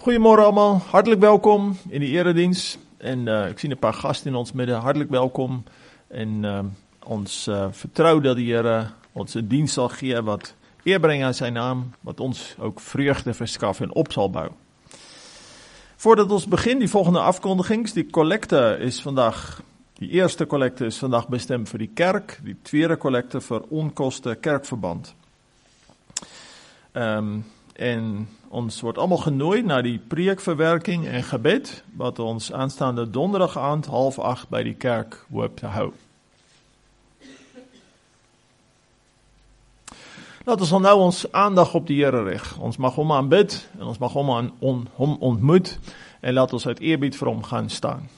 Goedemorgen allemaal, hartelijk welkom in de eredienst. En ik zie een paar gasten in ons midden, hartelijk welkom. En ons vertrouwen dat de Heer ons een dienst zal geven wat eer brengen aan zijn naam. Wat ons ook vreugde verschaft en op zal bouwen. Voordat ons beginnen, die volgende afkondiging. Die collecte is vandaag, die eerste collecte is vandaag bestemd voor die kerk. Die tweede collecte voor onkosten kerkverband. En ons wordt allemaal genooid naar die preekverwerking en gebed, wat ons aanstaande donderdagavond 7:30 bij die kerk wordt houden. Laten we nou ons aandacht op de Heer richten. Ons mag om aan bid en ons mag om aan ontmoet en laat ons uit eerbied voor hem gaan staan.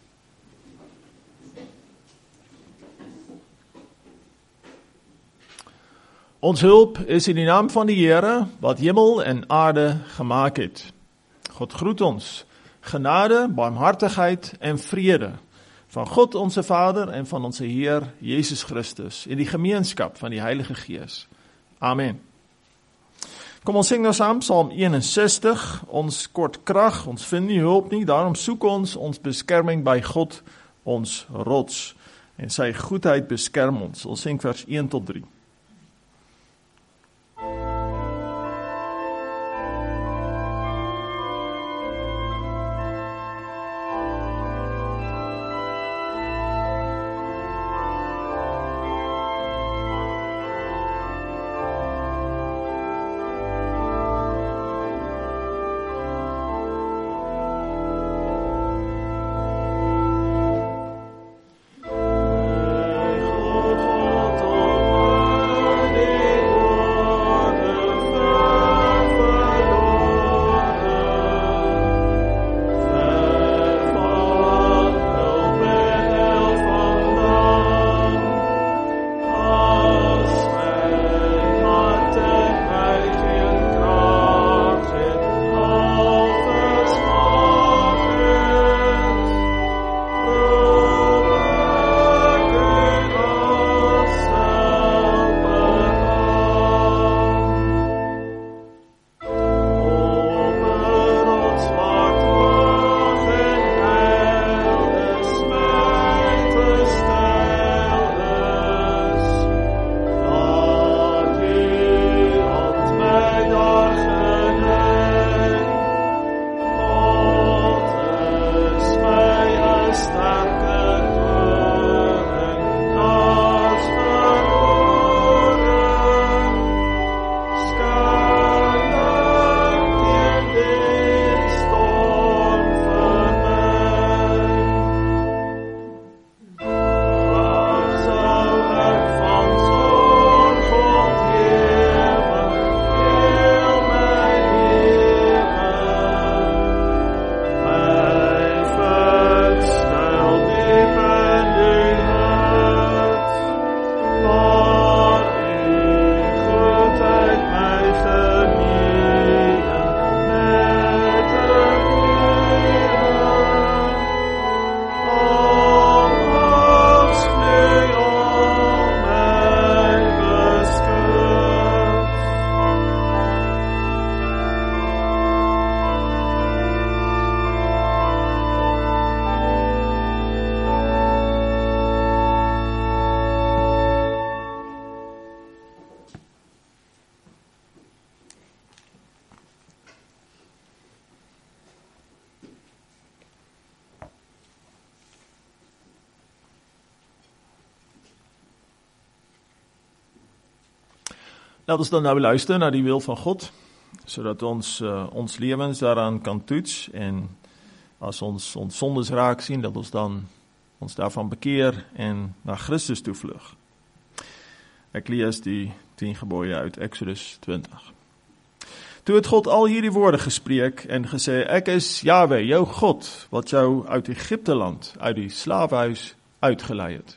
Ons hulp is in de naam van de Heere, wat hemel en aarde gemaakt heeft. God groet ons, genade, barmhartigheid en vrede van God onze Vader en van onze Heer Jezus Christus in die gemeenschap van die Heilige Geest. Amen. Kom ons zing nou samen Psalm 61, ons kort kracht, ons vindt nie hulp nie, daarom zoek ons bescherming bij God, ons rots. En sy goedheid beskerm ons. Ons zing vers 1 tot 3. Laten we dan nou luisteren naar die wil van God, zodat ons levens daaraan kan toetsen. En als ons zondes raak zien, dat ons dan ons daarvan bekeer en naar Christus toe vlug. Ik lees die 10 geboden uit Exodus 20. Toen het God al hierdie woorden gespreek en gesê, ek is Yahweh, jou God, wat jou uit Egypteland, uit die slaafhuis uitgeleid het.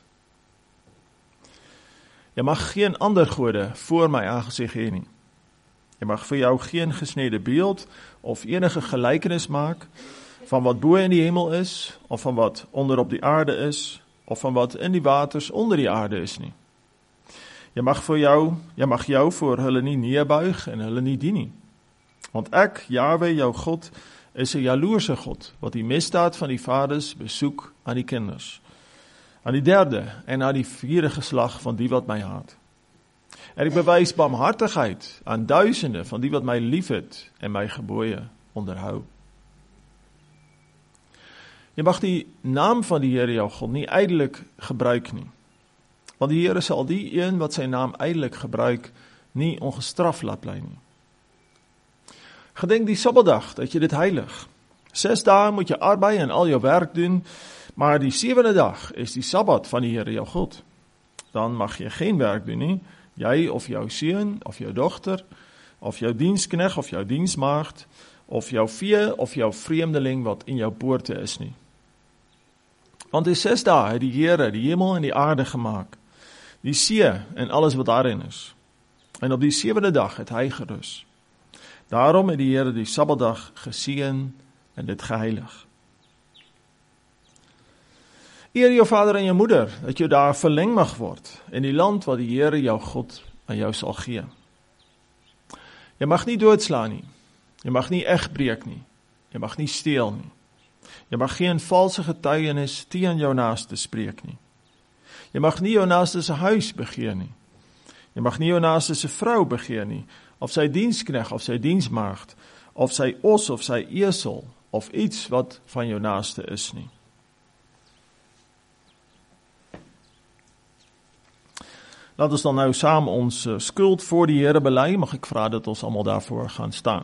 Je mag geen ander gode voor my aangezicht hê nie. Je mag vir jou geen gesneden beeld of enige gelijkenis maak van wat bo in die hemel is, of van wat onder op die aarde is, of van wat in die waters onder die aarde is nie. Je mag jou voor hulle nie neerbuig en hulle nie dien nie. Want ek, Yahweh, jou God, is 'n jaloerse God, wat die misdaad van die vaders besoek aan die kinders, aan die derde en aan die vierde geslag van die wat my haat. En ek bewys barmhartigheid aan duisende van die wat my liefhet en my gebooie onderhou. Jy mag die naam van die Here jou God nie ydelik gebruik nie, want die Here sal die een wat sy naam ydelik gebruik, nie ongestraf laat bly nie. Gedenk die Sabbatdag, dat jy dit heilig. 6 dae moet jy arbei en al jou werk doen, maar die 7de dag is die Sabbat van die Here jou God. Dan mag jy geen werk doen nie, jy of jou seun, of jou dogter, of jou dienskneg, of jou diensmaagd, of jou vee, of jou vreemdeling wat in jou poorte is nie. Want in 6 dae het die Here die hemel en die aarde gemaak, die see en alles wat daarin is. En op die 7de dag het hy gerus. Daarom het die Here die Sabbatdag geseën en dit geheilig. Eer jou vader en jou moeder, dat jou daar verleng mag word, in die land wat die Here jou God aan jou sal gee. Jy mag nie doodslaan nie, jy mag nie egbreek nie, jy mag nie steel nie, jy mag geen valse getuienis teen jou naaste spreek nie, jy mag nie jou naaste se huis begeer nie, jy mag nie jou naaste se vrou begeer nie, of sy dienskneg, of sy diensmaagd, of sy os, of sy esel, of iets wat van jou naaste is nie. Laat ons dan nou saam ons skuld voor die Here bely, mag ek vra dat ons almal daarvoor gaan staan.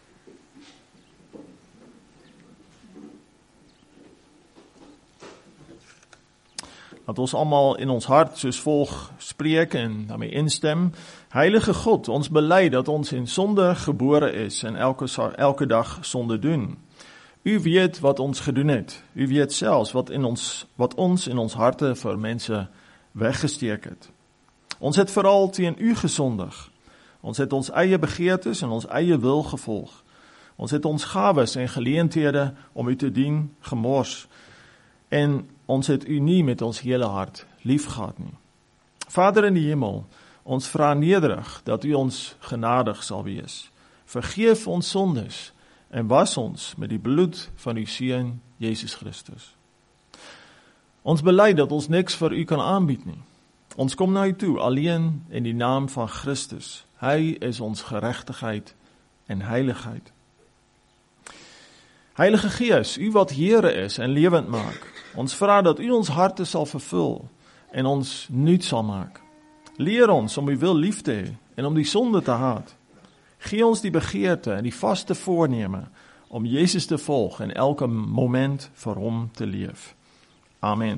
Laat ons almal in ons hart soos volg spreek en daarmee instem. Heilige God, ons bely dat ons in sonde gebore is en elke dag sonde doen. U weet wat ons gedoen het. U weet selfs wat ons in ons harte vir mense weggesteek het. Ons het veral teen u gesondig. Ons het ons eie begeertes en ons eie wil gevolg. Ons het ons gawes en geleenthede om u te dien gemors. En ons het u nie met ons hele hart lief gehad nie. Vader in die hemel, ons vra nederig dat u ons genadig sal wees. Vergeef ons sondes en was ons met die bloed van uw Seun Jesus Christus. Ons bely dat ons niks vir u kan aanbied nie. Ons kom na u toe alleen in die naam van Christus. Hy is ons geregtigheid en heiligheid. Heilige Gees, u wat Here is en lewend maak, ons vra dat u ons harte sal vervul en ons nuut sal maak. Leer ons om u wil lief te hê en om die sonde te haat. Gee ons die begeerte en die vaste voorneme om Jesus te volg en elke moment vir hom te leef. Amen.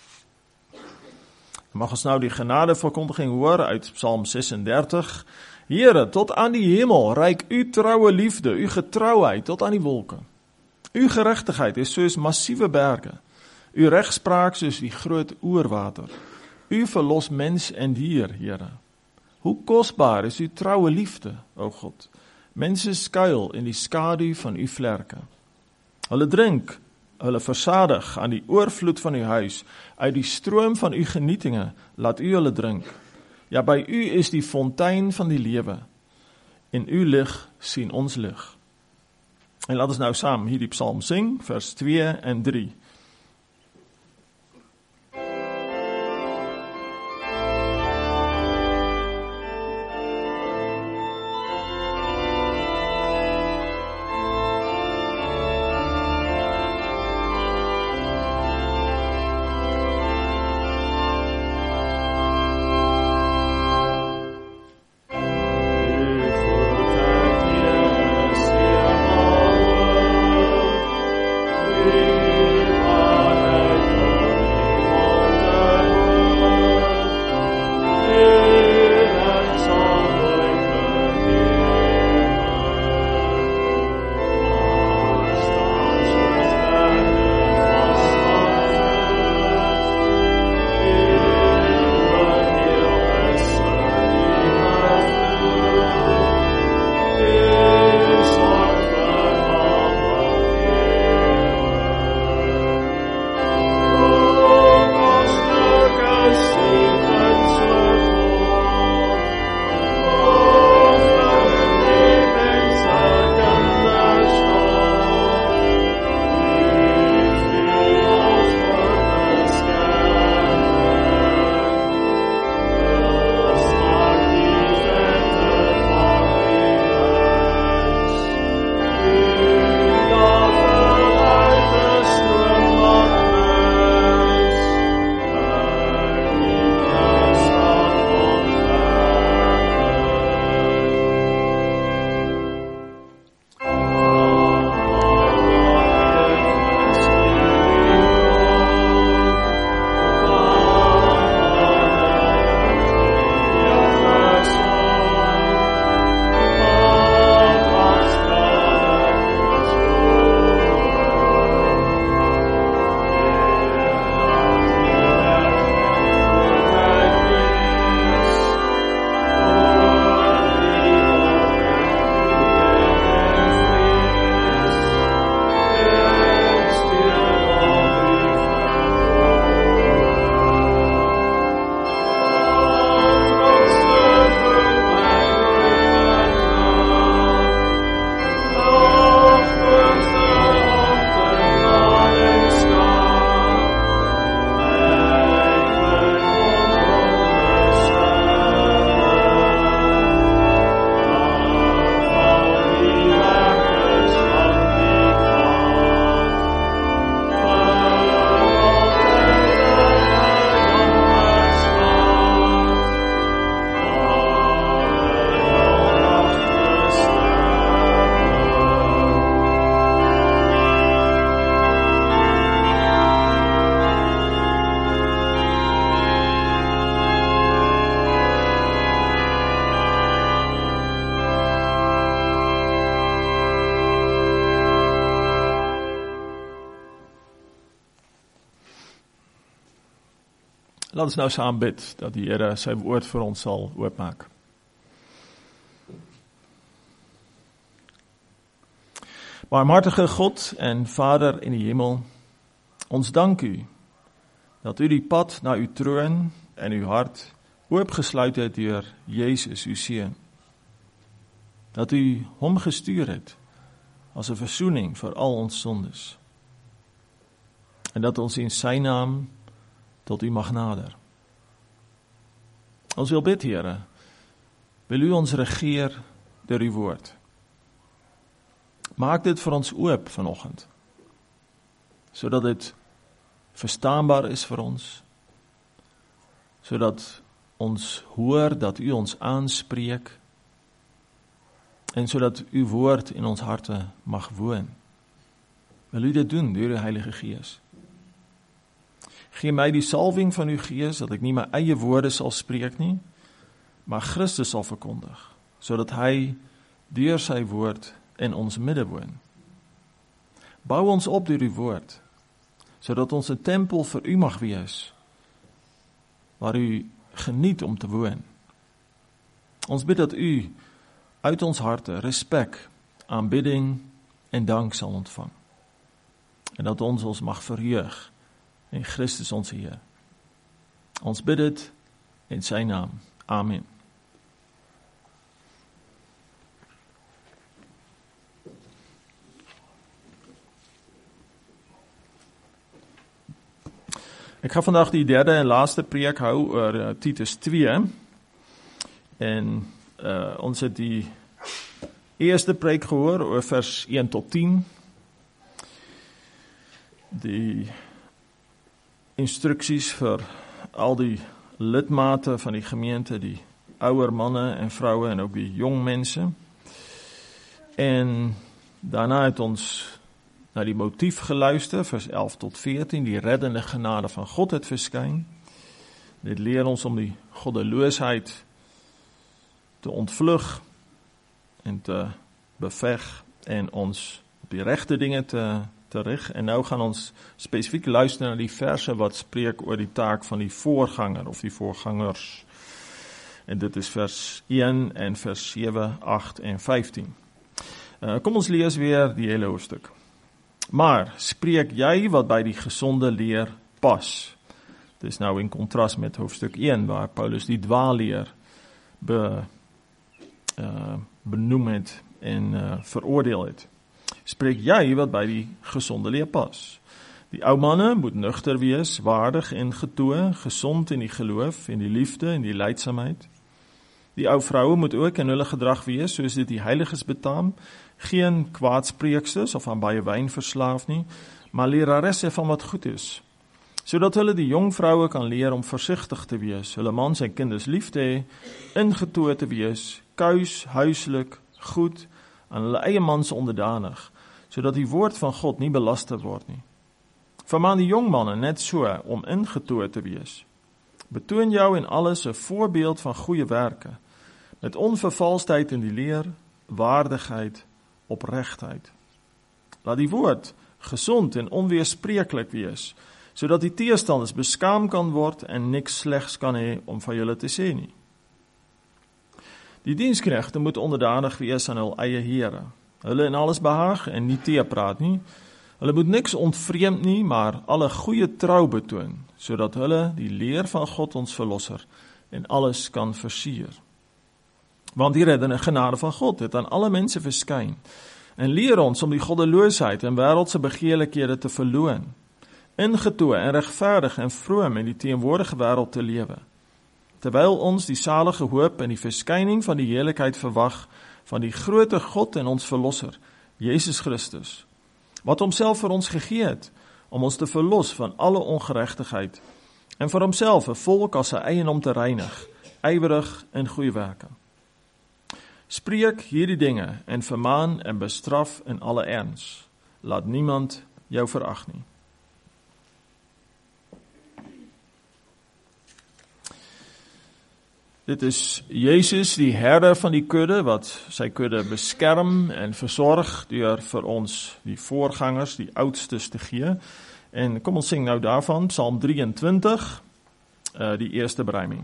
Mag ons nou die genadeverkondiging hoor uit Psalm 36. Here, tot aan die hemel reik u troue liefde, u getrouheid tot aan die wolke. U geregtigheid is soos massiewe berge, u regspraak soos die groot oerwater. U verlos mens en dier, Here. Hoe kosbaar is u troue liefde, o God. Mense skuil in die skadu van u vlerke. Hulle drink, hulle versadig aan die oorvloed van uw huis, uit die stroom van uw genietinge, laat u hulle drink. Ja, by u is die fontein van die lewe. In uw lig sien ons lig. En laat ons nou saam hierdie psalm sing, vers 2 en 3. Laat ons nou saam bid, dat die Here sy woord vir ons sal oopmaak. Barmhartige God en Vader in die hemel, ons dank u, dat u die pad na uw troon en uw hart oopgesluit het deur Jezus, uw Seun. Dat u hom gestuur het, as 'n versoening vir al ons sondes. En dat ons in sy naam tot u mag nader. Ons wil bid, Here, wil u ons regeer deur uw woord. Maak dit vir ons oop vanoggend, sodat dit verstaanbaar is vir ons, sodat ons hoor dat u ons aanspreek, en sodat uw woord in ons harte mag woon. Wil u dit doen deur die Heilige Gees? Gee my die salwing van uw Gees, dat ek nie my eie woorde sal spreek nie, maar Christus sal verkondig, sodat hy deur sy woord in ons midde woon. Bou ons op deur uw woord, sodat ons 'n tempel vir u mag wees, waar u geniet om te woon. Ons bid dat u uit ons harte respek, aanbidding en dank sal ontvang. En dat ons mag verheug in Christus ons Heer. Ons bid dit in sy naam. Amen. Ek gaan vandag die derde en laaste preek hou oor Titus 2. En ons het die eerste preek gehoor oor vers 1 tot 10. Die instruksies vir al die lidmate van die gemeente, die ouer manne en vroue en ook die jong mense. En daarna het ons na die motief geluister, vers 11 tot 14, die reddende genade van God het verskyn. Dit leer ons om die goddeloosheid te ontvlug en te beveg en ons op die regte dinge te rig. En nou gaan ons spesifiek luister na die verse wat spreek oor die taak van die voorganger of die voorgangers. En dit is vers 1 en vers 7, 8 en 15. Kom ons lees weer die hele hoofstuk. Maar spreek jy wat by die gesonde leer pas. Dit is nou in kontras met hoofstuk 1 waar Paulus die dwaalleer benoem het en veroordeel het. Spreek jy wat by die gesonde leer pas. Die ou manne moet nugter wees, waardig en getoe, gesond in die geloof, in die liefde, in die lydsaamheid. Die ou vroue moet ook in hulle gedrag wees, soos dit die heiliges betaam, geen kwaadspreeksters of aan baie wyn verslaaf nie, maar leraresse van wat goed is, sodat hulle die jong vroue kan leer om versigtig te wees, hulle mans en kinders lief te hê, ingetoe te wees, kuis, huislik, goed, aan hulle eie mans onderdanig, sodat die woord van God nie belaster word nie. Vermaan die jong manne net so om ingetoe te wees. Betoon jou in alles 'n voorbeeld van goeie werke, met onvervalsheid in die leer, waardigheid, opregtheid. Laat die woord gesond en onweerspreeklik wees, sodat die teestanders beskaam kan word en niks slegs kan hê om van julle te sê nie. Die diensknegte moet onderdanig wees aan hul eie here, hulle in alles behaag en nie teepraat nie. Hulle moet niks ontvreemd nie, maar alle goeie trou betoon, sodat hulle die leer van God ons verlosser en alles kan versier. Want die reddende genade van God het aan alle mense verskyn en leer ons om die goddeloosheid en wêreldse begeerlikhede te verloon, ingetoe en regverdig en vroom in die teenwoordige wêreld te lewe, terwyl ons die salige hoop en die verskyning van die heerlikheid verwag van die groote God en ons verlosser, Jesus Christus, wat homself vir ons gegee het, om ons te verlos van alle ongeregtigheid, en vir homself 'n volk as sy eiendom te reinig, ywerig in goeie werke. Spreek hierdie dinge en vermaan en bestraf in alle erns. Laat niemand jou verag nie. Dit is Jezus, die herder van die kudde, wat sy kudde beskerm en versorg deur vir ons, die voorgangers, die oudstes te gee. En kom ons sing nou daarvan, Psalm 23, die eerste beruiming.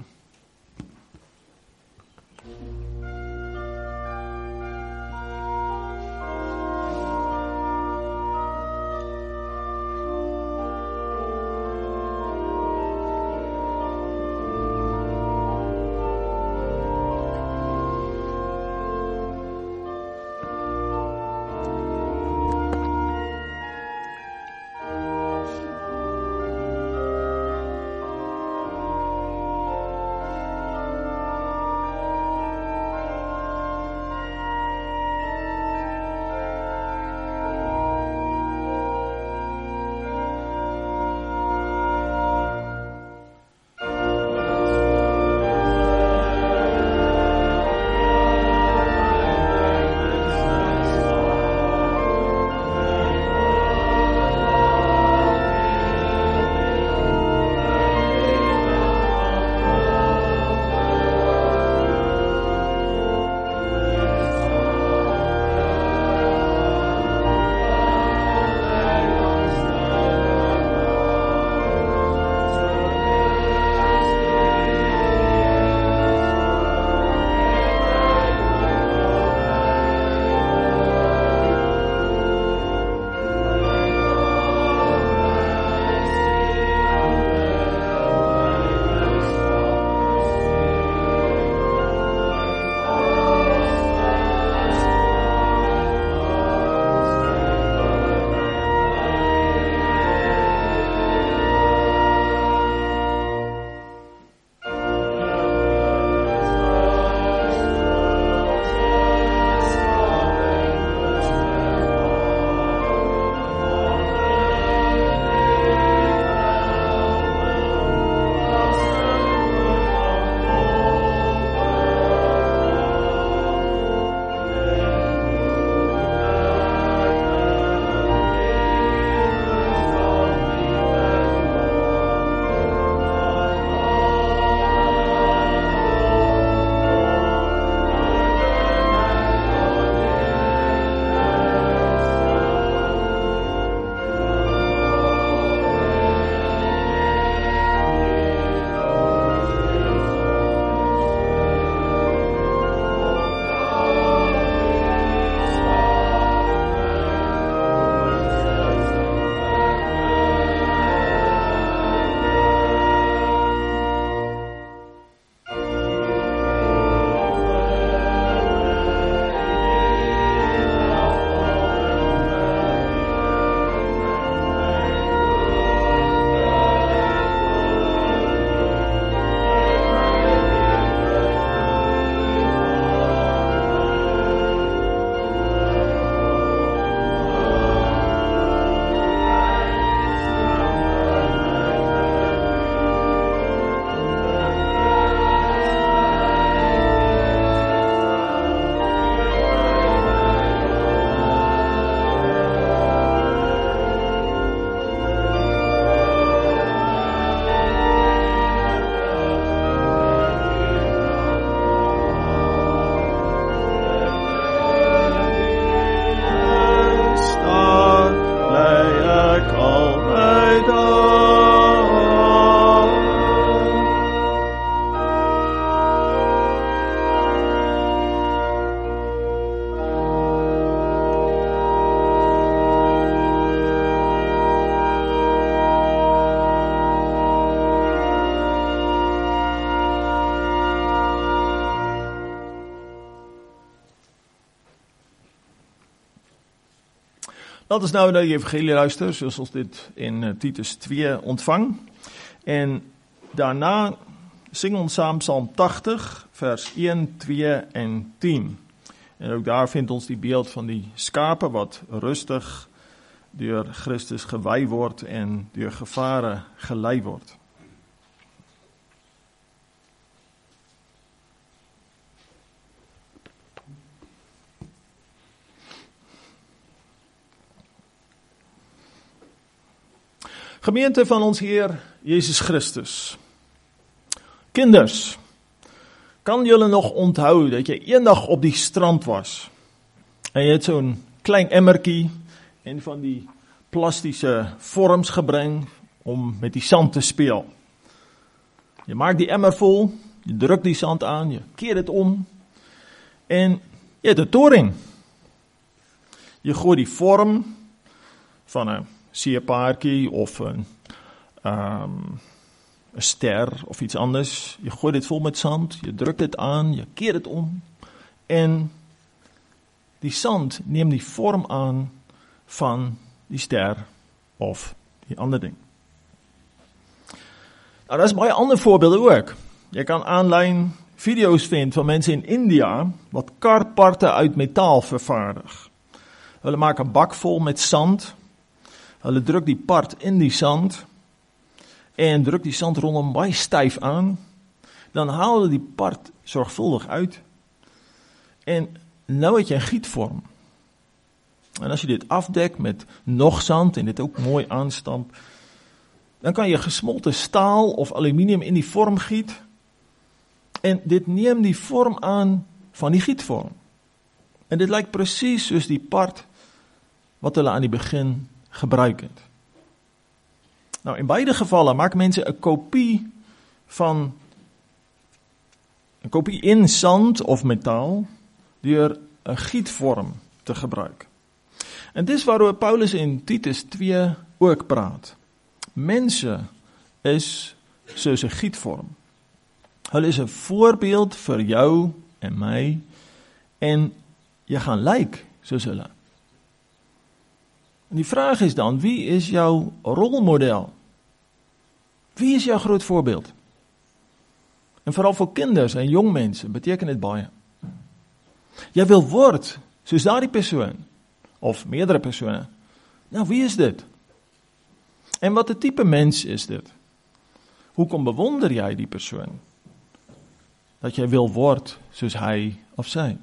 Laat ons nou na die evangelie luister, soos ons dit in Titus 2 ontvang. En daarna sing ons saam Psalm 80, vers 1, 2 en 10. En ook daar vind ons die beeld van die skape wat rustig deur Christus gewei word en deur gevare gelei word. Gemeente van ons Heer Jezus Christus. Kinders, kan julle nog onthou dat jy eendag op die strand was en jy het zo'n klein emmertjie en van die plastische vorms gebring om met die sand te speel. Je maakt die emmer vol, je drukt die zand aan, je keert het om en je hebt een toring. Je gooit die vorm van een sierpaardjie of een ster of iets anders. Je gooit het vol met zand, je drukt het aan, je keert het om. En die zand neemt die vorm aan van die ster of die ander ding. Nou, dat is baie ander voorbeelde ook. Je kan aanlyn video's vinden van mensen in India wat karparten uit metaal vervaardig. Hulle maak 'n bak vol met zand. Hulle druk die part in die zand en druk die zand rondom baie styf aan. Dan haal hulle die part zorgvuldig uit. En nou het jy 'n gietvorm. En as jy dit afdek met nog zand en dit ook mooi aanstamp, dan kan je gesmolten staal of aluminium in die vorm giet. En dit neemt die vorm aan van die gietvorm. En dit lijkt precies soos die part wat hulle aan die begin gebruik het. Nou, in beide gevallen maak mense 'n kopie in zand of metaal deur 'n gietvorm te gebruik. En dis waaroor Paulus in Titus 2 ook praat. Mense is soos 'n gietvorm. Hulle is 'n voorbeeld vir jou en my en jy gaan lyk soos hulle. En die vraag is dan, wie is jou rolmodel? Wie is jou groot voorbeeld? En vooral vir kinders en jong mense beteken dit baie. Jy wil word soos daardie persoon of meerdere persone. Nou, wie is dit? En wat 'n tipe mens is dit? Hoekom bewonder jy die persoon? Dat jy wil word soos hy of sy.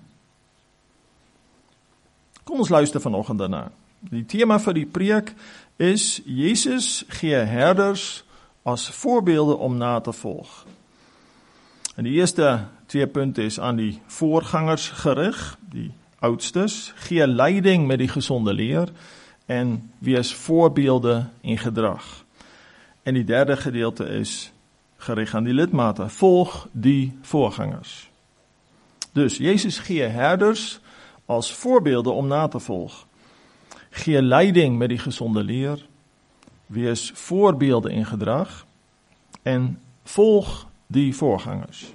Kom ons luister vanoggend daarna. Die tema vir die preek is Jesus gee herders as voorbeelde om na te volg. En die eerste 2 punte is aan die voorgangers gerig, die oudstes, gee leiding met die gesonde leer en wees voorbeelde in gedrag. En die derde gedeelte is gerig aan die lidmate, volg die voorgangers. Dus Jezus gee herders als voorbeelde om na te volg. Gee leiding met die gezonde leer, wees voorbeelde in gedrag en volg die voorgangers.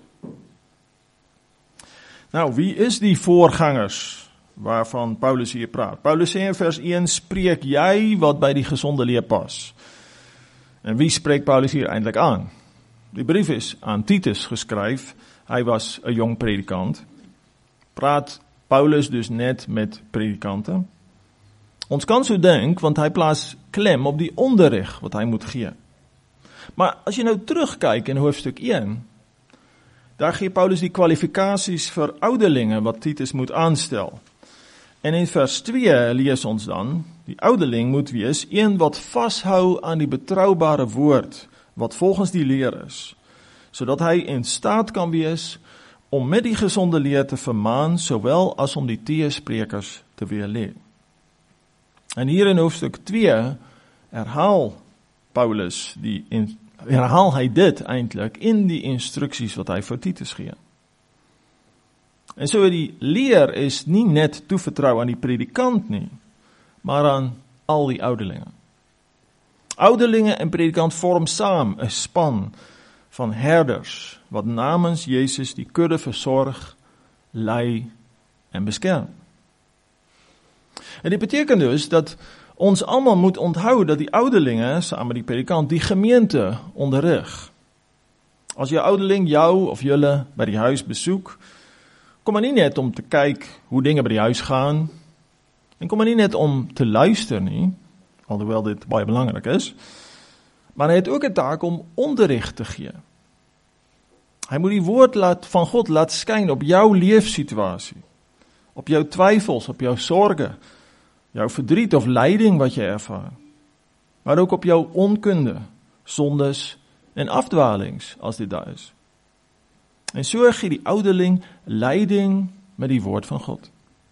Nou, wie is die voorgangers waarvan Paulus hier praat? Paulus sê in vers 1, spreek jy wat by die gezonde leer pas. En wie spreekt Paulus hier eindelijk aan? Die brief is aan Titus geskryf, hy was 'n jong predikant. Praat Paulus dus net met predikante? Ons kan so dink, want hy plaas klem op die onderrig wat hy moet gee. Maar as jy nou terugkyk in hoofstuk 1, daar gee Paulus die kwalifikasies vir ouderlinge wat Titus moet aanstel. En in vers 2 lees ons dan, die ouderling moet wees een wat vashou aan die betroubare woord, wat volgens die leer is, sodat hy in staat kan wees om met die gezonde leer te vermaan, sowel as om die teesprekers te weerlee. En hier in hoofstuk 2 herhaal hy dit eintlik in die instruksies wat hy vir Titus gee. En so die leer is nie net toevertrou aan die predikant nie, maar aan al die ouderlinge. Ouderlinge en predikant vorm saam 'n span van herders, wat namens Jezus die kudde versorg, lei en beskerm. En dit beteken dus dat ons almal moet onthou dat die ouderlinge, saam met die predikant, die gemeente onderrig. As jou ouderling jou of julle by die huis besoek, kom maar nie net om te kyk hoe dinge by die huis gaan, en kom maar nie net om te luister nie, alhoewel dit baie belangrik is, maar hy het ook 'n taak om onderrig te gee. Hy moet die woord van God laat skyn op jou leefsituasie, op jou twyfels, op jou sorge, jou verdriet of lyding wat jy ervaar, maar ook op jou onkunde, sondes en afdwalings as dit daar is. En so gee die ouderling leiding met die woord van God.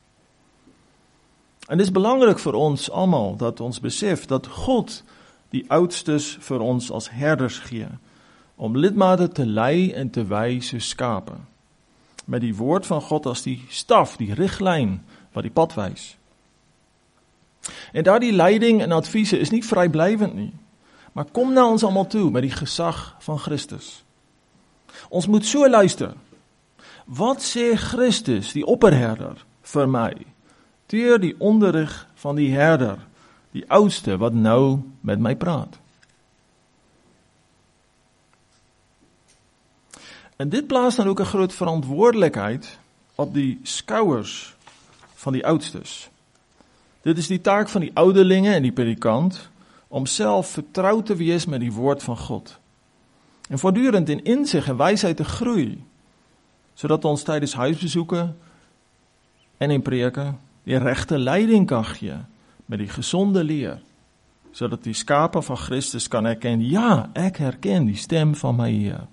En dit is belangrik vir ons almal dat ons besef dat God die oudstes vir ons as herders gee, om lidmate te lei en te wy soos skape, met die woord van God as die staf, die riglyn wat die pad wys. En daardie leiding en adviese is nie vryblywend nie, maar kom na ons almal toe met die gesag van Christus. Ons moet so luister. Wat sê Christus, die opperherder, vir my, deur die onderrig van die herder, die oudste wat nou met my praat? En dit plaas dan ook 'n groot verantwoordelikheid op die skouers van die oudstes. Dit is die taak van die ouderlinge en die predikant, om self vertrou te wees met die woord van God. En voortdurend in insig en wysheid te groei, sodat ons tydens huisbesoeke en in preke die regte leiding kan gee met die gesonde leer, sodat die skape van Christus kan herken, ja, ek herken die stem van my Heer.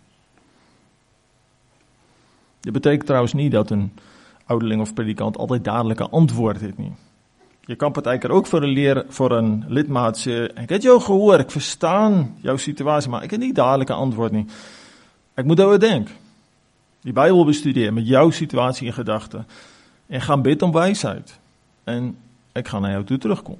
Dit beteken trouwens nie dat 'n ouderling of predikant altyd dadelike antwoord het nie. Jy kan partykeer ook vir 'n lidmaat sê, ek het jou gehoor, ek verstaan jou situasie, maar ek het nie dadelike antwoord nie. Ek moet daaroor dink. Die Bybel bestudeer met jou situasie in gedagte en gaan bid om wysheid. En ek gaan na jou toe terugkom.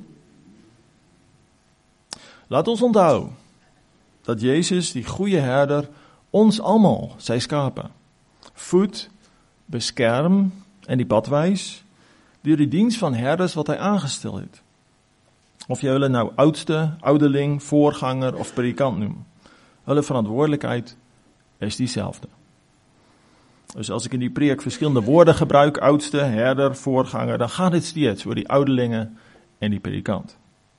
Laat ons onthou dat Jezus, die goeie herder, ons almal, sy skape, voed, beskerm en die pad wys deur die diens van herders wat hy aangestel het. Of jy hulle nou oudste, ouderling, voorganger of predikant noem. Hulle verantwoordelikheid is dieselfde. Dus as ek in die preek verskillende woorde gebruik, oudste, herder, voorganger, dan gaan dit steeds oor die ouderlinge en die predikant.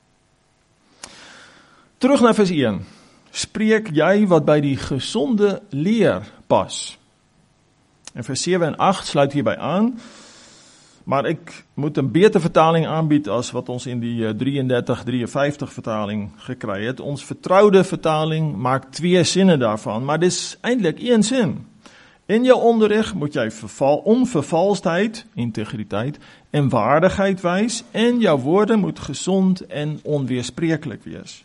Terug na vers 1. Spreek jy wat by die gesonde leer pas. En vers 7 en 8 sluit hierby aan, maar ek moet 'n beter vertaling aanbied as wat ons in die 33-53 vertaling gekry het. Ons vertroude vertaling maak 2 sinne daarvan, maar dis eintlik 1 sin. In jou onderrig moet jy onvervalsheid, integriteit en waardigheid wys, en jou woorde moet gesond en onweerspreeklik wees.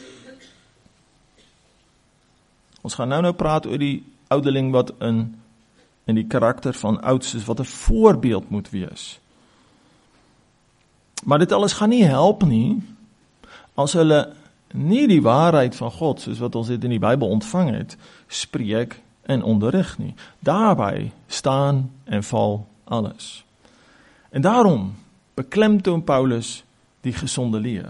Ons gaan nou praat oor die ouderling wat in die karakter van oudstes wat 'n voorbeeld moet wees. Maar dit alles gaan nie help nie, as hulle nie die waarheid van God, soos wat ons dit in die Bybel ontvang het, spreek en onderrig nie. Daarby staan en val alles. En daarom beklemtoon Paulus die gesonde leer.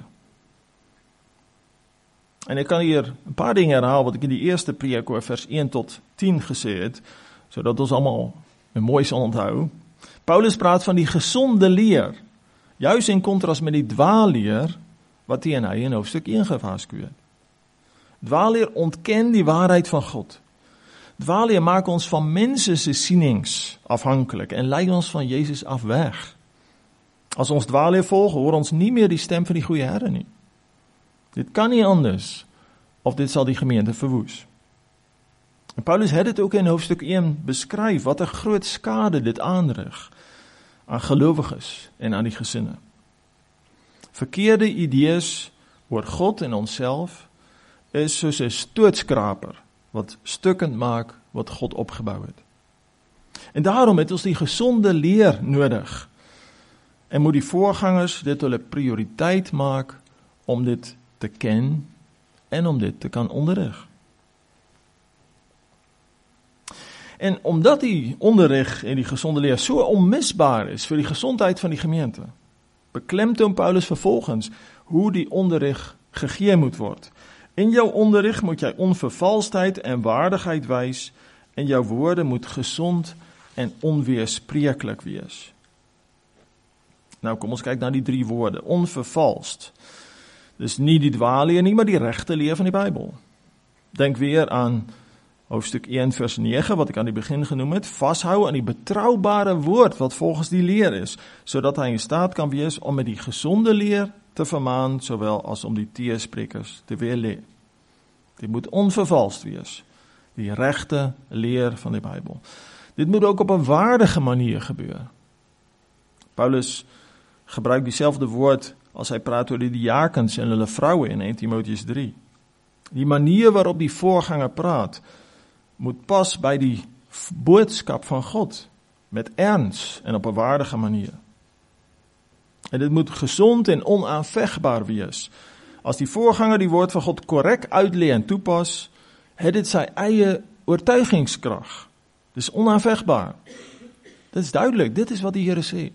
En ek kan hier 'n paar dinge herhaal wat ek in die eerste preek oor vers 1 tot 10 gesê het, sodat ons allemaal mooi sal onthou. Paulus praat van die gesonde leer, juis in kontras met die dwaalleer, wat hy en hy in hoofstuk 1 gewaarsku het. Dwaalleer ontken die waarheid van God. Dwaalleer maak ons van mense se sienings afhanklik en lei ons van Jezus af weg. As ons dwaalleer volg, hoor ons nie meer die stem van die goeie Here nie. Dit kan nie anders, of dit sal die gemeente verwoes. En Paulus het dit ook in hoofstuk 1 beskryf, wat 'n groot skade dit aanrig aan gelowiges en aan die gesinne. Verkeerde idees oor God en onsself is soos 'n stootskraper, wat stukkend maak wat God opgebou het. En daarom het ons die gesonde leer nodig, en moet die voorgangers dit hulle prioriteit maak, om dit te ken, en om dit te kan onderrig. En omdat die onderrig en die gesonde leer so onmisbaar is vir die gesondheid van die gemeente, beklemtoon Paulus vervolgens hoe die onderrig gegee moet word. In jou onderrig moet jy onvervalsheid en waardigheid wys, en jou woorde moet gesond en onweerspreeklik wees. Nou kom ons kyk na die 3 woorde. Onvervalst. Dis nie die dwaalleer nie, maar die regte leer van die Bybel. Denk weer aan hoofstuk 1 vers 9, wat ek aan die begin genoem het, vashou aan die betroubare woord, wat volgens die leer is, sodat hy in staat kan wees om met die gesonde leer te vermaan, sowel as om die teesprekers te weerleer. Dit moet onvervalst wees, die regte leer van die Bybel. Dit moet ook op 'n waardige manier gebeur. Paulus gebruik dieselfde woord as hy praat oor die diakens en hulle vroue in 1 Timoteus 3. Die manier waarop die voorganger praat, moet pas by die boodskap van God, met erns en op 'n waardige manier. En dit moet gesond en onaanvegbaar wees. As die voorganger die woord van God korrek uitlê en toepas, het dit sy eie oortuigingskrag. Dis onaanvegbaar. Dit is duidelik, dit is wat die Here sê.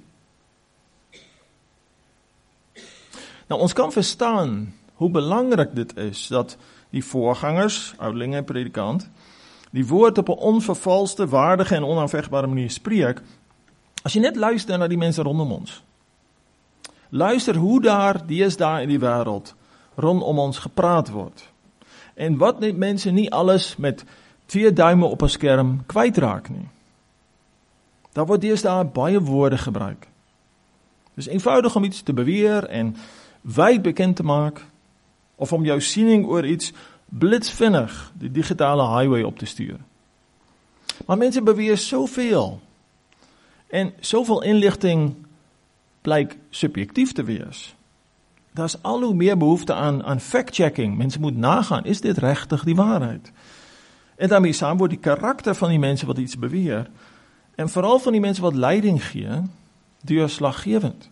Nou, ons kan verstaan hoe belangrik dit is, dat die voorgangers, ouderlinge en predikant, die woord op 'n onvervalste, waardige en onaanvegbare manier spreek, as jy net luister na die mense rondom ons. Luister hoe daar deesdae in die wêreld rondom ons gepraat word. En wat net mense nie alles met 2 duime op 'n skerm kwytraak nie. Daar word deesdae baie woorde gebruik. Dis eenvoudig om iets te beweer en wyd bekend te maak, of om jou siening oor iets blitsvinnig die digitale highway op te stuur. Maar mense beweer soveel, en soveel inligting blyk subjektief te wees. Daar's al hoe meer behoefte aan fact-checking. Mense moet nagaan, is dit regtig die waarheid? En daarmee saam word die karakter van die mense wat iets beweer, en veral van die mense wat leiding gee, deurslaggewend.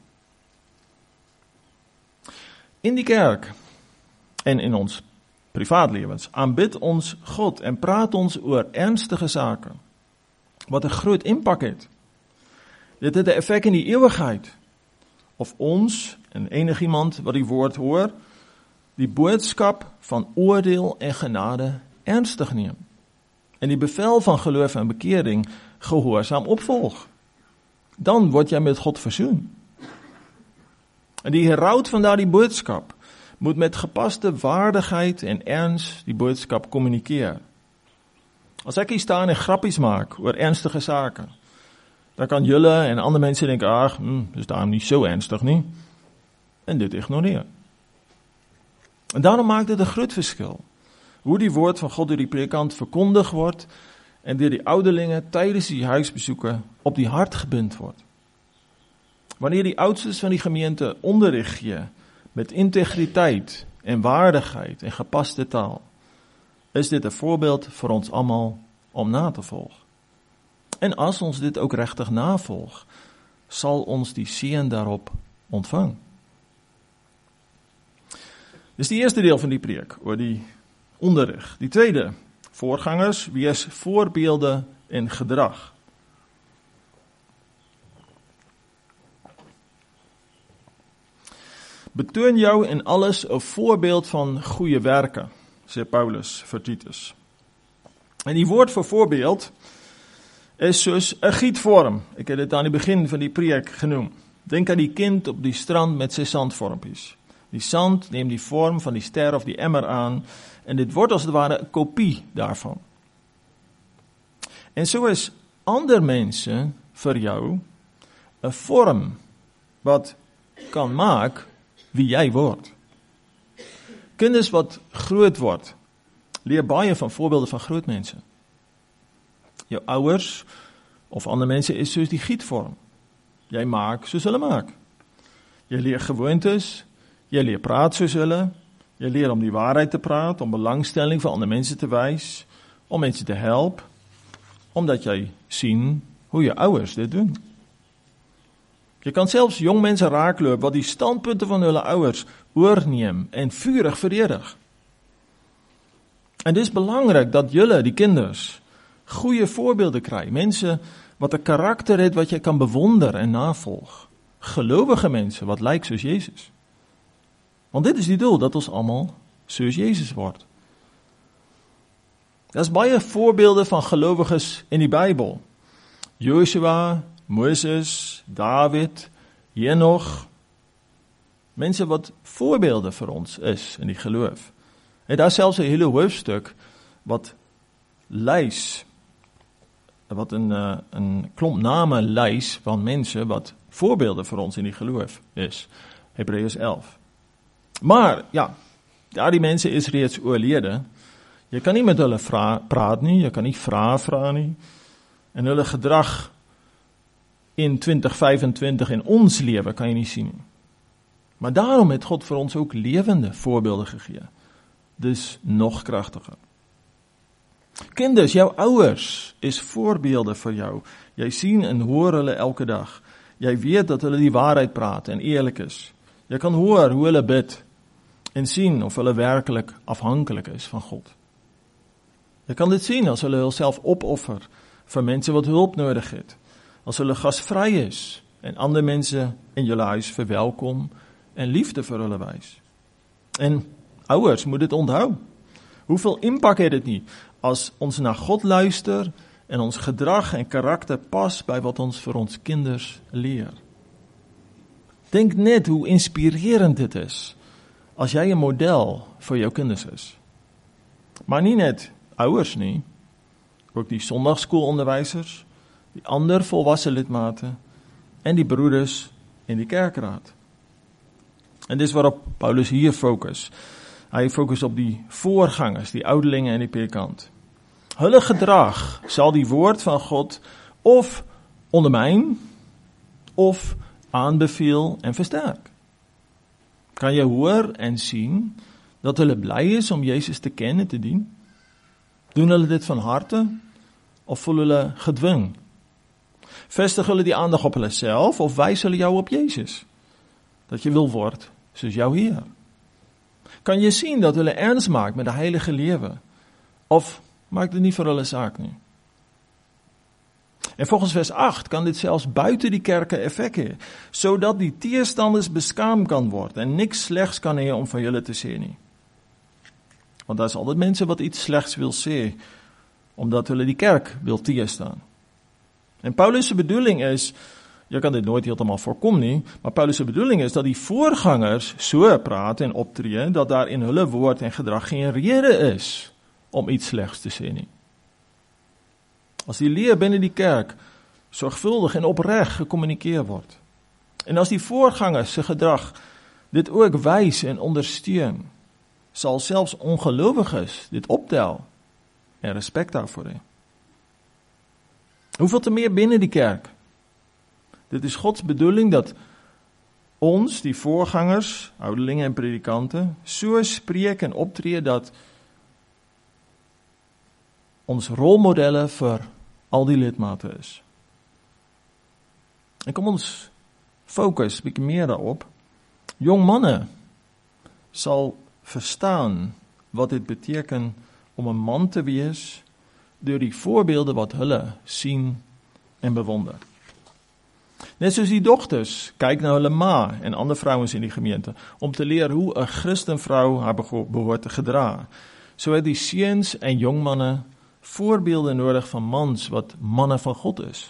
In die kerk en in ons privaatlewens aanbid ons God en praat ons oor ernstige sake, wat 'n groot impak het. Dit het 'n effek in die ewigheid. Of ons, en enigiemand wat die woord hoor, die boodskap van oordeel en genade ernstig neem. En die bevel van geloof en bekering gehoorsaam opvolg. Dan word jy met God versoen. En die heraut van daardie boodskap moet met gepaste waardigheid en erns die boodskap kommunikeer. As ek hier staan en grappies maak oor ernstige sake, dan kan julle en ander mense dink, ag, dis daarom nie so ernstig nie, en dit ignoreer. En daarom maak dit 'n groot verskil, hoe die woord van God deur die predikant verkondig word, en deur die ouderlinge tydens die huisbesoeke op die hart gebind word. Wanneer die oudstes van die gemeente onderrig gee, met integriteit en waardigheid en gepaste taal, is dit 'n voorbeeld vir ons almal om na te volg. En as ons dit ook regtig navolg, sal ons die seën daarop ontvang. Dis die eerste deel van die preek, oor die onderrig. Die tweede, voorgangers, wees voorbeelde in gedrag. Betoon jou in alles 'n voorbeeld van goeie werke, sê Paulus vir Titus. En die woord vir voorbeeld is soos 'n gietvorm. Ek het dit aan die begin van die preek genoem. Dink aan die kind op die strand met sy sandvormpies. Die sand neem die vorm van die ster of die emmer aan, en dit word as het ware 'n kopie daarvan. En so is ander mense vir jou 'n vorm wat kan maak wie jy word. Kinders wat groot word, leer baie van voorbeelde van groot mense. Jou ouers of ander mense is soos die gietvorm. Jy maak soos hulle maak. Jy leer gewoontes, jy leer praat soos hulle, jy leer om die waarheid te praat, om belangstelling vir ander mense te wys, om mense te help, omdat jy sien hoe jou ouers dit doen. Jy kan selfs jong mense raakloop wat die standpunte van hulle ouers oorneem en vurig verdedig. En dis belangrik dat julle, die kinders, goeie voorbeelde kry. Mense wat 'n karakter het wat jy kan bewonder en navolg. Gelowige mense wat lyk soos Jesus. Want dit is die doel, dat ons almal soos Jesus word. Daar's baie voorbeelde van gelowiges in die Bybel. Joshua, Moses, David, Henoch. Mense wat voorbeelde vir ons is in die geloof. En daar selfs 'n hele hoofstuk wat lys, wat 'n klomp name lys van mense wat voorbeelde vir ons in die geloof is. Hebreërs 11. Maar ja, daardie mense is reeds oorlede. Jy kan nie met hulle praat nie, jy kan nie vra nie. En hulle gedrag in 2025 in ons lewe kan jy nie sien nie. Maar daarom het God vir ons ook lewende voorbeelde gegee. dus nog kragtiger. Kinders, jou ouers is voorbeelde vir jou. Jy sien en hoor hulle elke dag. Jy weet dat hulle die waarheid praat en eerlik is. Jy kan hoor hoe hulle bid en sien of hulle werklik afhanklik is van God. Jy kan dit sien as hulle hulself opoffer vir mense wat hulp nodig het. As hulle gasvry is en ander mense in julle huis verwelkom en liefde vir hulle wys. En ouers moet dit onthou. Hoeveel impak het dit nie as ons na God luister en ons gedrag en karakter pas by wat ons vir ons kinders leer. Dink net hoe inspirerend dit is as jy 'n model vir jou kinders is. Maar nie net ouers nie, ook die sondagskoolonderwysers, die ander volwasse lidmate en die broeders en die kerkraad. En dis waarop Paulus hier fokus. Hy fokus op die voorgangers, die ouderlinge en die predikant. Hulle gedrag sal die woord van God of ondermyn of aanbeveel en versterk. Kan jy hoor en sien dat hulle bly is om Jesus te ken en te dien? Doen hulle dit van harte of voel hulle gedwing? Vestig hulle die aandag op hulle self of wys hulle jou op Jesus? Dat jy wil word soos jou Heer. Kan jy sien dat hulle erns maak met 'n heilige lewe of maak dit nie vir hulle saak nie? En volgens vers 8 kan dit selfs buite die kerke effek hê, sodat die teestanders beskaam kan word en niks slegs kan hê om van julle te sê nie. Want daar is altyd mense wat iets slegs wil sê, omdat hulle die kerk wil teestaan. En Paulus' bedoeling is, jy kan dit nooit heeltemal voorkom nie, maar Paulus' bedoeling is dat die voorgangers so praat en optree, dat daar in hulle woord en gedrag geen rede is om iets slegs te sê nie. As die leer binne die kerk sorgvuldig en opreg gekommunikeer word, en as die voorgangers se gedrag dit ook wys en ondersteun, sal selfs ongelowiges dit optel en respek daarvoor hê. Hoeveel te meer binne die kerk? Dit is Gods bedoeling dat ons, die voorgangers, ouderlinge en predikante, so spreek en optree dat ons rolmodelle vir al die lidmate is. En kom ons fokus 'n bietjie meer daarop. Jong manne sal verstaan wat dit beteken om 'n man te wees deur die voorbeelde wat hulle sien en bewonder. Net soos die dogters kyk na hulle ma en ander vrouens in die gemeente om te leer hoe 'n Christenvrou haar behoort te gedra. So het die seuns en jong manne voorbeelde nodig van mans wat manne van God is.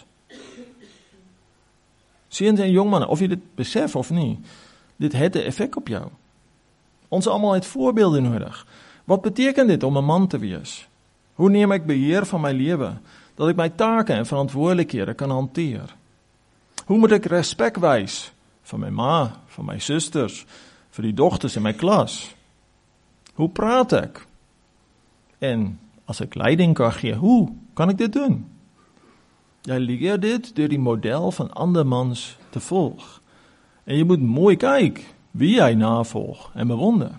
Seuns en jong manne, of jy dit besef of nie, dit het 'n effek op jou. Ons almal het voorbeelde nodig. Wat beteken dit om 'n man te wees? Hoe neem ek beheer van my lewe, dat ek my take en verantwoordelikhede kan hanteer? Hoe moet ek respek wys vir my ma, vir my susters, vir die dogters in my klas? Hoe praat ek? En as ek leiding kan gee, hoe kan ek dit doen? Jy leer dit deur die model van ander mans te volg. En jy moet mooi kyk wie jy navolg en bewonder.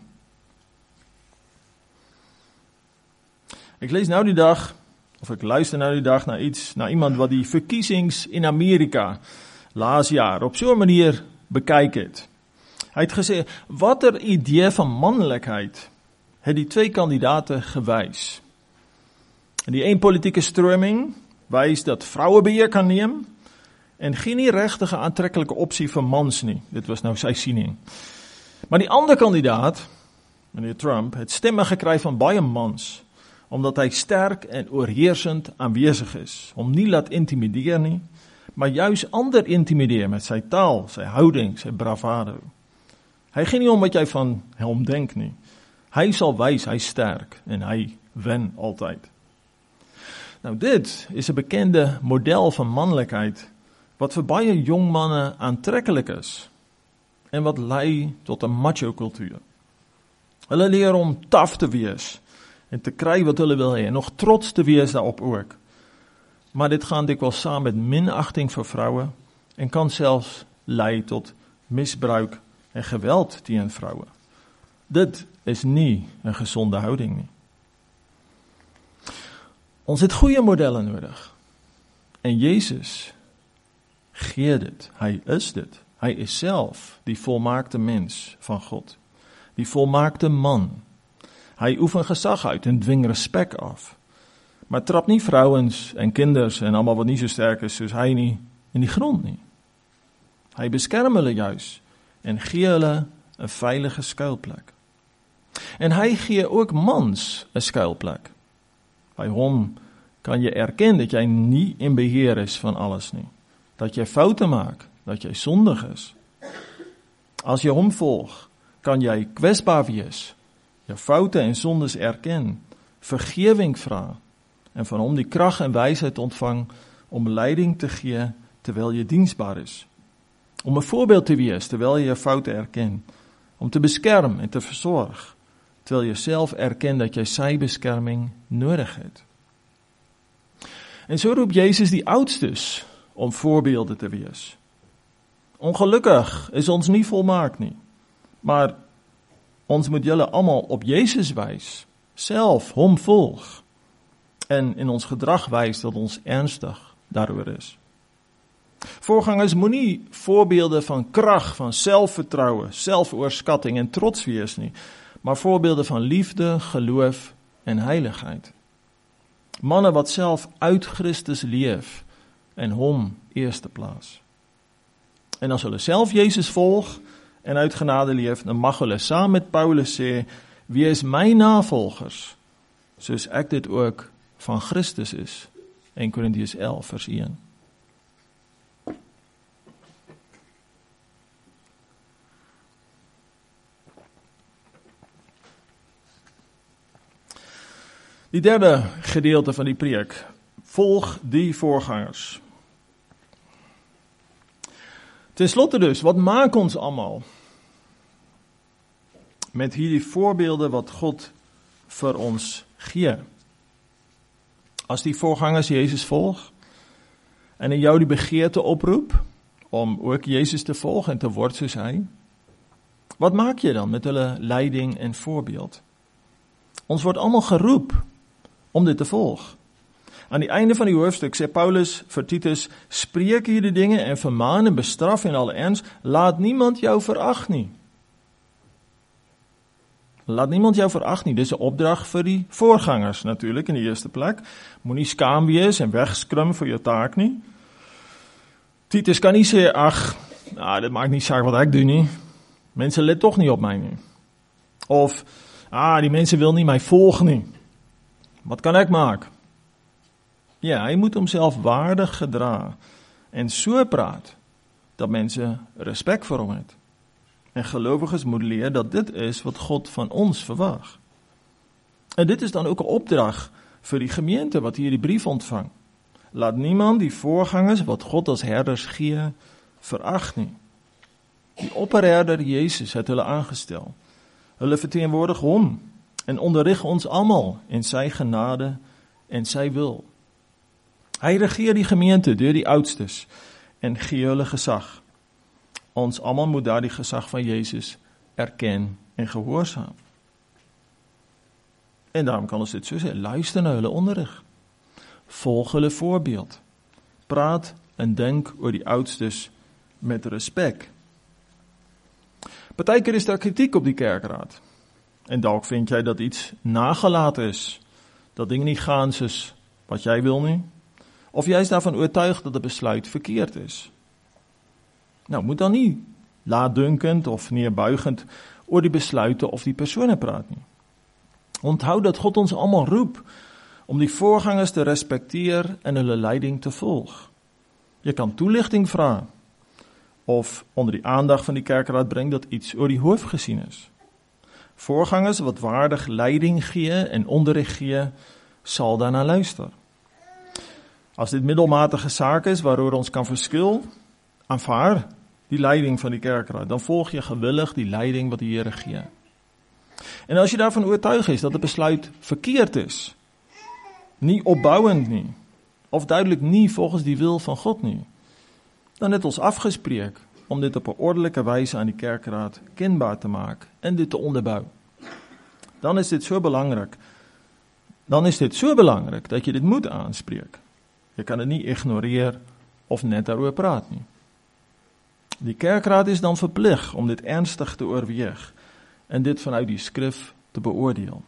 Ek lees nou die dag, of ek luister nou die dag na iemand wat die verkiesings in Amerika laas jaar op so 'n manier bekyk het. Hy het gesê, watter idee van manlikheid het die twee kandidate gewys? En die een politieke stroming wys dat vroue beheer kan neem en geen nie regtige aantreklike opsie vir mans nie. Dit was nou sy siening. Maar die ander kandidaat, meneer Trump, het stemme gekry van baie mans, omdat hy sterk en oorheersend aanwesig is, hom nie laat intimideer nie, maar juis ander intimideer met sy taal, sy houding, sy bravado. Hy gee nie om wat jy van hom denk nie. Hy sal wys, hy sterk en hy wen altyd. Nou dit is 'n bekende model van manlikheid wat vir baie jong manne aantrekkelik is en wat lei tot 'n macho kultuur. Hulle leer om taaf te wees en te kry wat hulle wil hê en nog trots te wees daarop ook. Maar dit gaan dikwels saam met minagting vir vroue en kan selfs lei tot misbruik en geweld teen vroue. Dit is nie 'n gesonde houding nie. Ons het goeie modelle nodig. En Jesus gee dit. Hy is dit. Hy is self die volmaakte mens van God. Die volmaakte man. Hy oefen gesag uit en dwing respek af. Maar trap nie vrouens en kinders en almal wat nie so sterk is soos hy nie in die grond nie. Hy beskerm hulle juis en gee hulle 'n veilige skuilplek. En hy gee ook mans 'n skuilplek. By hom kan jy erken dat jy nie in beheer is van alles nie. Dat jy foute maak, dat jy sondig is. As jy hom volg, kan jy kwesbaar wees, jou foute en sondes erken, vergewing vra en van hom die krag en wysheid ontvang om leiding te gee terwyl jy diensbaar is. Om 'n voorbeeld te wees terwyl jy jou foute erken, om te beskerm en te versorg terwyl jy self erken dat jy sy beskerming nodig het. En so roep Jesus die oudstes om voorbeelde te wees. Ongelukkig is ons nie volmaak nie, maar ons moet julle almal op Jesus wys, self hom volg en in ons gedrag wys dat ons ernstig daaroor is. Voorgangers moenie voorbeelde van krag, van selfvertroue, selfoorskatting en trots wees nie, maar voorbeelde van liefde, geloof en heiligheid. Manne wat self uit Christus leef en hom eerste plaas. En as hulle self Jesus volg en uit genade leef, dan mag hulle saam met Paulus sê, wees my navolgers, soos ek dit ook van Christus is. 1 Korintiërs 11 vers 1. Die derde gedeelte van die preek, volg die voorgangers. Ten slotte dus, wat maak ons almal met hierdie voorbeelde wat God vir ons gee? As die voorgangers Jezus volg en in jou die begeerte oproep om ook Jezus te volg en te word soos hy, wat maak jy dan met hulle leiding en voorbeeld? Ons word almal geroep om dit te volg. Aan die einde van die hoofstuk sê Paulus vir Titus, spreek hierdie dinge en vermaan en bestraf in alle ernst, laat niemand jou verag nie. Laat niemand jou verag nie, dis 'n opdrag vir die voorgangers natuurlik in die eerste plek. Moenie skaam wees en wegskrim vir jou taak nie. Titus kan nie sê, ag, dit maak nie saak wat ek doen nie. Mense let tog nie op my nie. Of, die mense wil nie my volg nie. Wat kan ek maak? Ja, hy moet homself waardig gedra en so praat dat mense respek vir hom het. En gelowiges moet leer dat dit is wat God van ons verwag. En dit is dan ook 'n opdrag vir die gemeente wat hier die brief ontvang. Laat niemand die voorgangers wat God as herders gee, verag nie. Die opperherder Jezus het hulle aangestel. Hulle verteenwoordig hom en onderrig ons almal in sy genade en sy wil. Hy regeer die gemeente deur die oudstes en gee hulle gesag. Ons almal moet daardie gesag van Jezus erken en gehoorsaam. En daarom kan ons dit so sê, luister na hulle onderrig. Volg hulle voorbeeld. Praat en dink oor die oudstes met respek. Partykeer is daar kritiek op die kerkraad. En dalk vind jy dat iets nagelaat is, dat dinge nie gaan soos wat jy wil nie. Of jy is daarvan oortuig dat 'n besluit verkeerd is. Nou, moet dan nie laatdunkend of neerbuigend oor die besluite of die persone praat nie. Onthou dat God ons almal roep om die voorgangers te respekteer en hulle leiding te volg. Jy kan toelichting vra of onder die aandag van die kerkraad bring dat iets oor die hoof gesien is. Voorgangers wat waardig leiding gee en onderrig gee, sal daarna luister. As dit middelmatige saak is waaroor ons kan verskil, aanvaar die leiding van die kerkraad, dan volg jy gewillig die leiding wat die Here gee. En as jy daarvan oortuig is dat 'n besluit verkeerd is, nie opbouend nie, of duidelik nie volgens die wil van God nie, dan het ons afgespreek om dit op 'n ordelike wyse aan die kerkraad kenbaar te maak en dit te onderbou dan is dit so belangrik. Dan is dit so belangrik dat jy dit moet aanspreek. Jy kan dit nie ignoreer of net daaroor praat nie. Die kerkraad is dan verplig om dit ernstig te oorweeg en dit vanuit die skrif te beoordeel.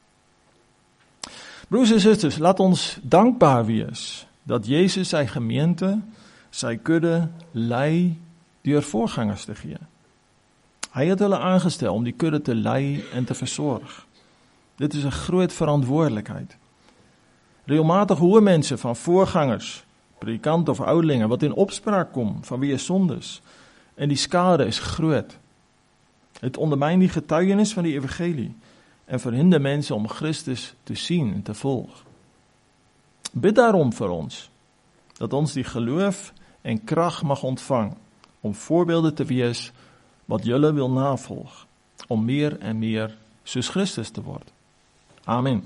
Broers en susters, laat ons dankbaar wees dat Jezus sy gemeente, sy kudde lei deur voorgangers te gee. Hy het hulle aangestel om die kudde te lei en te versorg. Dit is 'n groot verantwoordelikheid. Regelmatig hoor mense van voorgangers, predikant of ouderlinge wat in opspraak kom vanweë sondes, en die skade is groot. Het ondermyn die getuienis van die evangelie en verhinder mense om Christus te sien en te volg. Bid daarom vir ons, dat ons die geloof en krag mag ontvang, om voorbeelde te wees wat julle wil navolg, om meer en meer soos Christus te word. Amen.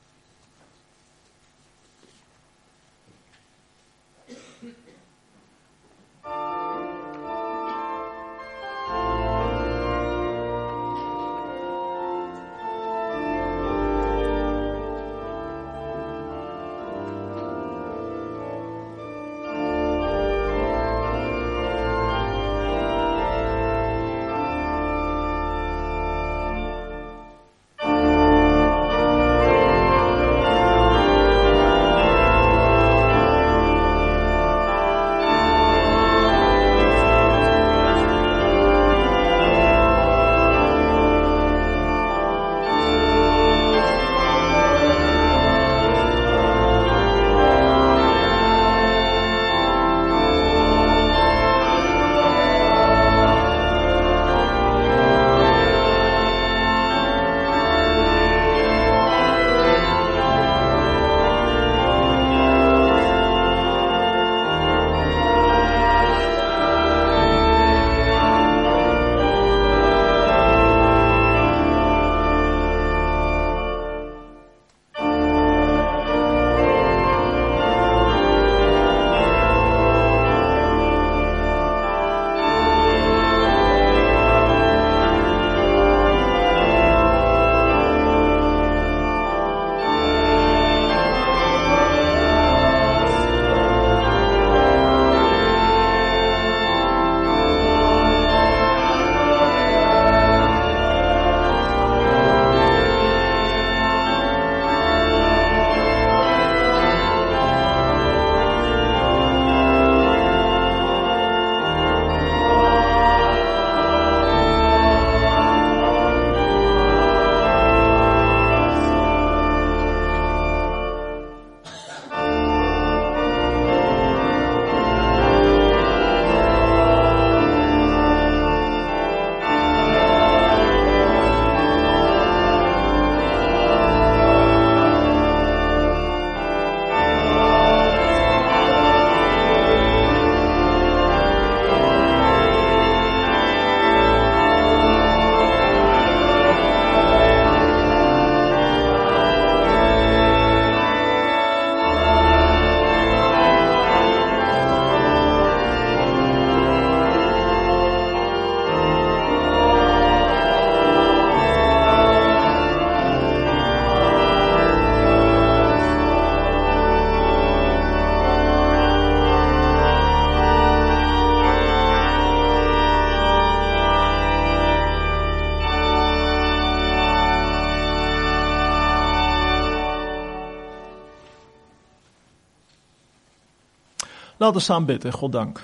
Laten we samen bidden, God dank.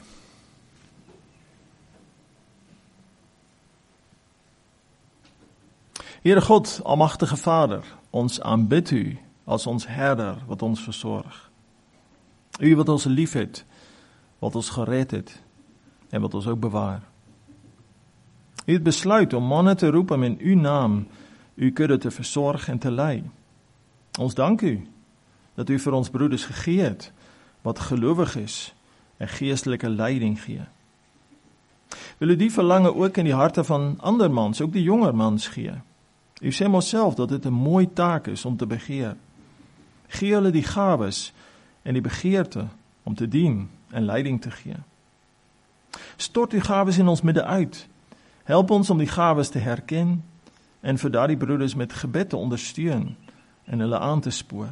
Heere God, almachtige Vader, ons aanbidt u als ons herder wat ons verzorgt. U wat ons lief heeft, wat ons gered heeft en wat ons ook bewaart. U het besluit om mannen te roepen om in uw naam uw kudde te verzorgen en te leiden. Ons dank u dat u voor ons broeders gegee het wat gelovig is en geestelijke leiding gee. Wil u die verlangen ook in die harten van andermans, ook die jongermans gee. U sê ons self dat dit 'n mooi taak is om te begeer. Gee hulle die gawes en die begeerte om te dien en leiding te gee. Stort die gawes in ons midden uit. Help ons om die gawes te herkennen en vir daardie broeders met gebed te ondersteun en hulle aan te spoor.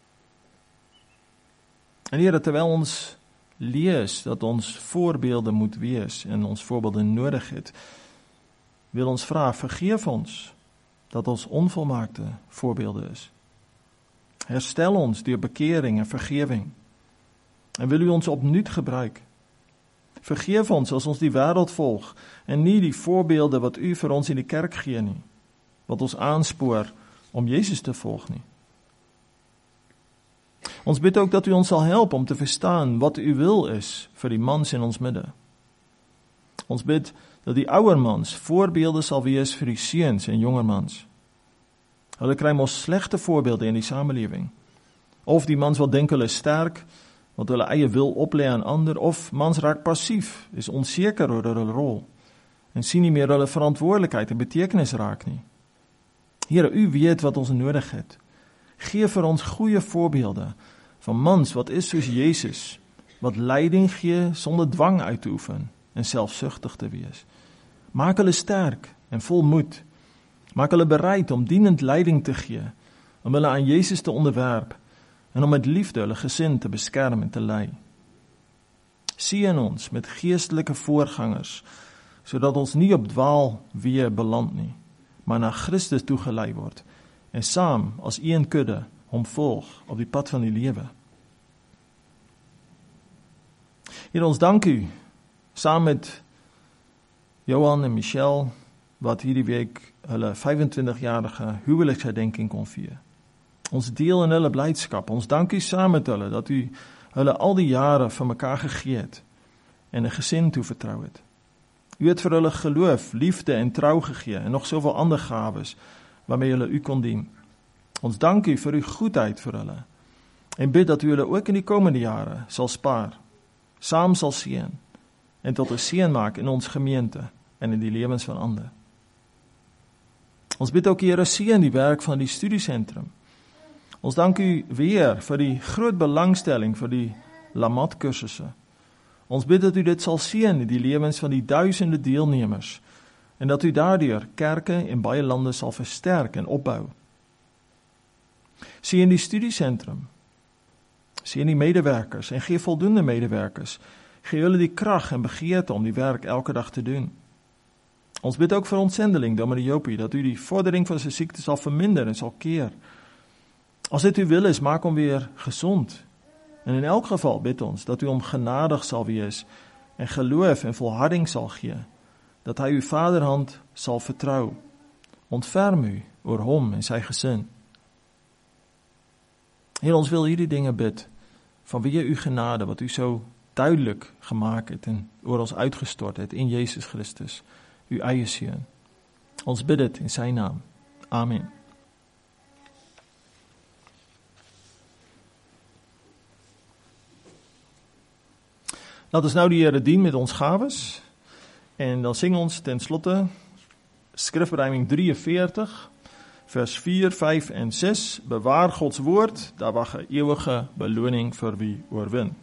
En Here, terwyl ons lees dat ons voorbeelde moet wees en ons voorbeelde nodig het, wil ons vra, vergeef ons dat ons onvolmaakte voorbeelde is. Herstel ons deur bekering en vergewing. En wil u ons opnuut gebruik. Vergeef ons as ons die wêreld volg en nie die voorbeelde wat u vir ons in die kerk gee nie, wat ons aanspoor om Jesus te volg nie. Ons bid ook dat u ons sal help om te verstaan wat u wil is vir die mans in ons midde. Ons bid dat die ouer mans voorbeelde sal wees vir die seuns en jonger mans. Hulle kry mos slegte voorbeelde in die samelewing. Of die mans wat dink hulle is sterk, wat hulle eie wil oplê aan ander, of mans raak passief, is onseker oor hulle rol, en sien nie meer hulle verantwoordelikheid en betekenis raak nie. Here, u weet wat ons nodig het. Geef vir ons goeie voorbeelde van mans wat is soos Jesus, wat leiding gee sonder dwang uit te oefen en selfsugtig te wees. Maak hulle sterk en vol moed. Maak hulle bereid om dienend leiding te gee, om hulle aan Jesus te onderwerp en om met liefde hulle gesin te beskerm en te lei. Seën ons met geestelike voorgangers, sodat ons nie op dwaalweë beland nie, maar na Christus toegelei word en saam as een kudde hom volg op die pad van die lewe. Here, ons dank u, saam met Johan en Michelle, wat hierdie week hulle 25-jarige huweliksherdenking kon vier. Ons deel in hulle blydskap. Ons dank u saam met hulle, dat u hulle al die jare van mekaar gegee het en 'n gesin toevertrou het. U het vir hulle geloof, liefde en trou gegee en nog soveel ander gawes waarmee hulle u kon dien. Ons dank u vir uw goedheid vir hulle en bid dat u hulle ook in die komende jare sal spaar, saam sal seën en tot 'n seën maak in ons gemeente en in die lewens van ander. Ons bid ook, Here, seën die werk van die studiesentrum. Ons dank u weer vir die groot belangstelling vir die Lamat kursusse. Ons bid dat u dit sal seën in die lewens van die duisende deelnemers en dat u daardeur kerke in baie lande sal versterk en opbou. Seën die studiesentrum. Seën die medewerkers en gee voldoende medewerkers. Gee hulle die krag en begeerte om die werk elke dag te doen. Ons bid ook vir ons sendeling, Dominee Jopie, dat u die vordering van sy siekte sal verminder en sal keer. As dit u wil is, maak hom weer gesond. En in elk geval bid ons dat u hom genadig sal wees en geloof en volharding sal gee, dat hy uw vaderhand sal vertrou. Ontferm u oor hom en sy gesin. Heer, ons wil hierdie dinge bid, vanweë u genade, wat u so duidelik gemaak het en oor ons uitgestort het in Jesus Christus, uw eie seun. Ons bid dit in sy naam. Amen. Laat ons nou die Here dien met ons gawes en dan sing ons ten slotte Skrifbeduiming 43 vers 4, 5 en 6. Bewaar Gods woord, daar wag 'n ewige beloning vir wie oorwin.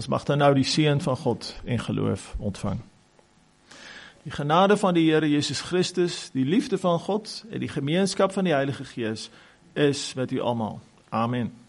mag dan nou die seën van God en geloof ontvang. Die genade van die Here Jesus Christus, die liefde van God en die gemeenskap van die Heilige Gees is met u almal. Amen.